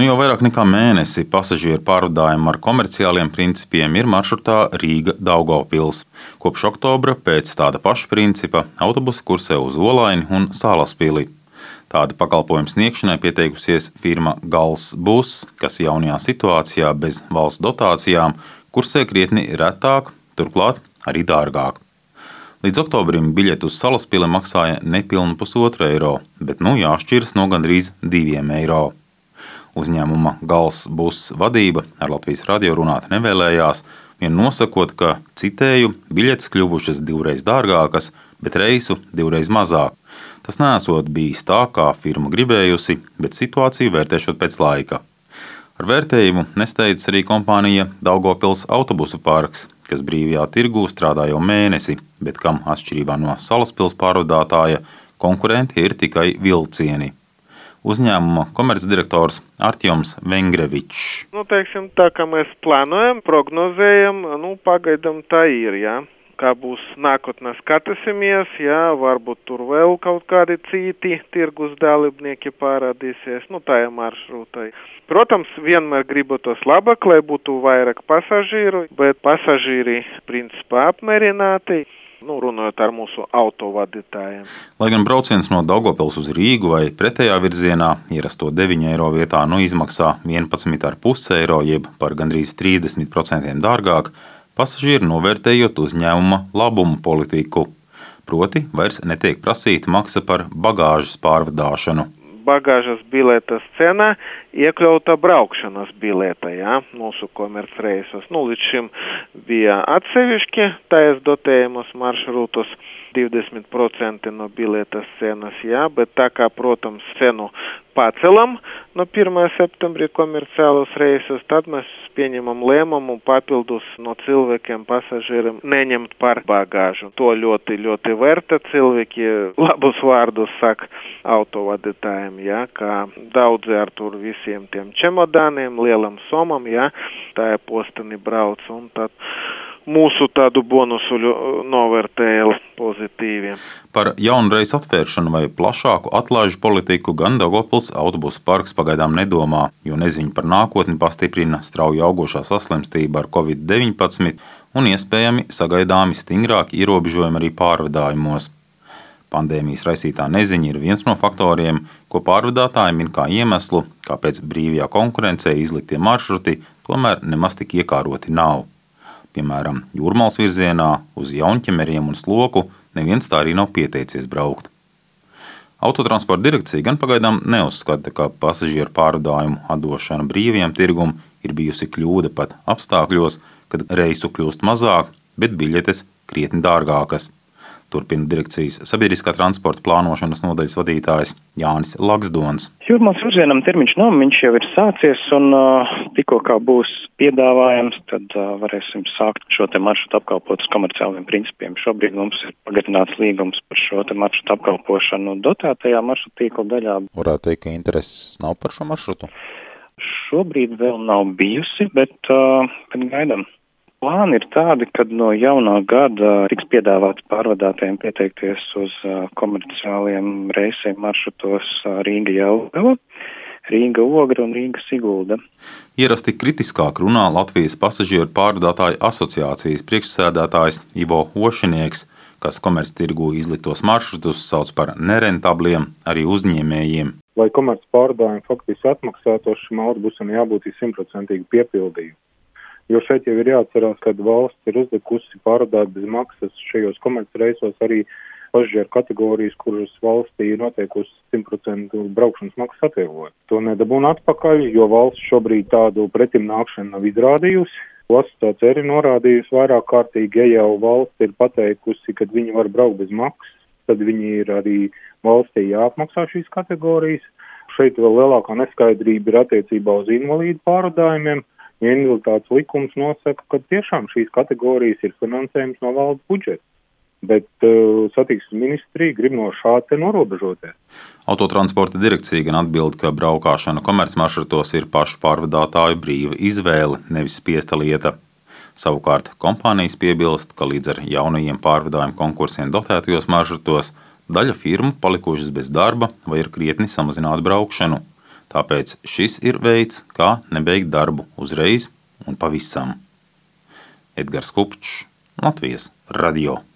Jau vairāk nekā mēnesi pasažieru pārvadājumi ar komerciāliem principiem ir maršrutā Rīga–Daugavpils. Kopš oktobra pēc tāda paša principa autobusi kursē uz Olaini un Salaspili. Tāda pakalpojuma sniegšanai pieteikusies firma Gals Bus, kas jaunajā situācijā bez valsts dotācijām kursē krietni retāk, turklāt arī dārgāk. Līdz oktobrim biļeti uz Salaspili maksāja nepilnu €1,5, bet jāšķiras no gandrīz €2. Uzņēmuma Gals Bus vadība ar Latvijas radio runāt nevēlējās, vien nosakot, ka, citēju, biļetes kļuvušas 2 dārgākas, bet reisu 2 mazāk. Tas neesot bijis tā, kā firma gribējusi, bet situāciju vērtēšot pēc laika. Ar vērtējumu nesteidzas arī kompānija Daugavpils autobusu parks, kas brīvajā tirgū strādā jau mēnesi, bet kam atšķirībā no Salaspils pārvadātāja konkurenti ir tikai vilcieni. Uzņēmuma komercdirektors Artjoms Vengrevičs. Teiksim, tā kā mēs plānojam, prognozējam, pagaidām tā ir, jā. Kā būs nākotnē skatīsimies, varbūt tur vēl kaut kādi citi tirgus dalībnieki parādīsies, tajā maršrutai. Protams, vienmēr gribotos labāk, lai būtu vairāk pasažīru, bet pasažīri principā apmierināti. Runājot ar mūsu autovadītājiem. Lai gan brauciens no Daugavpils uz Rīgu vai pretējā virzienā ierasto €9 vietā izmaksā €11,5, jeb par gandrīz 30% dārgāk, pasažieri novērtējot uzņēmuma labumu politiku. Proti, vairs netiek prasīta maksa par bagāžas pārvadāšanu. Bagāžas biletes cena iekļauta braukšanas biletē, mūsu komercreisos. Līdz šim bija atsevišķi taisa dotējumus maršrutus 20% no biletes cenas, bet tā kā, protams, cenu pacelam no 1. septembrī komerciālos reisus, tad mēs pieņemam lēmumu papildus no cilvēkiem, pasažieriem neņemt par bagāžu. To ļoti, ļoti vērtē cilvēki, labus vārdus saka autovadītājiem, kā daudzi ar tur visiem tiem čemodāniem, lielam somam, tā postani brauc, un tad mūsu tādu bonusu novērtēja pozitīvi. Par jaunu reisu atvēršanu vai plašāku atlaižu politiku gan Daugavpils autobusu parks pagaidām nedomā, jo neziņa par nākotni pastiprina strauji augošā saslimstība ar Covid-19 un iespējami sagaidāmi stingrāki ierobežojumi arī pārvadājumos. Pandēmijas raisītā neziņa ir viens no faktoriem, ko pārvadātāji min kā iemeslu, kāpēc brīvajā konkurencē izliktie maršruti tomēr nemaz tik iekāroti nav. Piemēram, Jūrmalas virzienā uz Jaunķemeriem un Sloku neviens tā arī nav pieteicies braukt. Autotransporta direkcija gan pagaidām neuzskata, ka pasažieru pārvadājumu atdošana brīvajam tirgum ir bijusi kļūda pat apstākļos, kad reisu kļūst mazāk, bet biļetes krietni dārgākas. Turpina direkcijas sabiedriskā transporta plānošanas nodaļas vadītājs Jānis Laksdons. Jūrmalas virzienam termiņš nav, viņš jau ir sācies, un tikko kā būs piedāvājums, tad varēsim sākt šo te maršrutu apkalpot uz komerciāliem principiem. Šobrīd mums ir pagarināts līgums par šo te maršrutu apkalpošanu dotētajā maršrutu tīkla daļā. Varētu teikt, ka intereses nav par šo maršrutu? Šobrīd vēl nav bijusi, bet gaidām. Plāni ir tādi, ka no jaunā gada tiks piedāvāts pārvadātājiem pieteikties uz komerciāliem reisiem maršrutos Rīga–Jelgava, Rīga–Ogra un Rīga–Sigulda. Ierasti kritiskāk runā Latvijas pasažieru pārvadātāju asociācijas priekšsēdētājs Ivo Ošinieks, kas komerctirgū izliktos maršrutus sauc par nerentabliem arī uzņēmējiem. Lai komerc pārvadājumi faktiski atmaksātos, šim autobusam jābūt 100% piepildījumu. Jo šeit jau ir jāatcerās, ka valsts ir uzlikusi pārvadāt bez maksas šajos komercreisos arī pasažieru kategorijas, kuras valstī ir noteikusi 100% braukšanas maksas atvieglojumu. To nedabūna atpakaļ, jo valsts šobrīd tādu pretimnākšanu nav izrādījusi. Asociācija arī norādījusi vairāk kārtīgi, ja jau valsts ir pateikusi, ka viņi var braukt bez maksas, tad viņi ir arī valstī jāapmaksā šīs kategorijas. Šeit vēl lielākā neskaidrība ir attiecībā uz invalīdu pārvadājumiem. Invaliditātes likums nosaka, ka tiešām šīs kategorijas ir finansējums no valsts budžeta, bet satiksmes ministrija grib no šā te norobežoties. Autotransporta direkcija gan atbild, ka braukšana komercmaršrutos ir pašu pārvadātāju brīva izvēle, nevis spiesta lieta. Savukārt kompānijas piebilst, ka līdz ar jaunajiem pārvadājumu konkursiem dotētajos maršrutos daļa firmu palikušas bez darba vai ir krietni samazināta braukšanu. Tāpēc šis ir veids, kā nebeigt darbu uzreiz un pavisam. Edgars Kupčs, Latvijas Radio.